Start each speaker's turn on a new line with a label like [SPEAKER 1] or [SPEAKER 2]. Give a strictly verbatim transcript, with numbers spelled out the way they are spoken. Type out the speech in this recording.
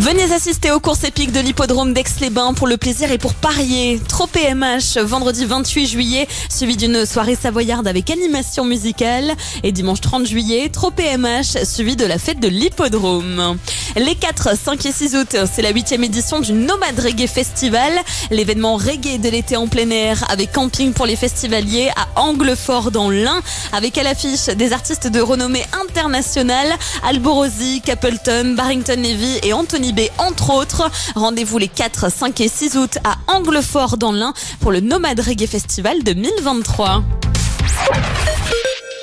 [SPEAKER 1] Venez assister aux courses épiques de l'hippodrome d'Aix-les-Bains pour le plaisir et pour parier. Trop P M H, vendredi vingt-huit juillet, suivi d'une soirée savoyarde avec animation musicale. Et dimanche trente juillet, Trop P M H, suivi de la fête de l'hippodrome. Les quatre, cinq et six août, c'est la huitième édition du Nomade Reggae Festival, l'événement reggae de l'été en plein air avec camping pour les festivaliers à Anglefort dans l'Ain, avec à l'affiche des artistes de renommée internationale, Alborosi, Capleton, Barrington Levy et Anthony B entre autres. Rendez-vous les quatre, cinq et six août à Anglefort dans l'Ain pour le Nomade Reggae Festival deux mille vingt-trois.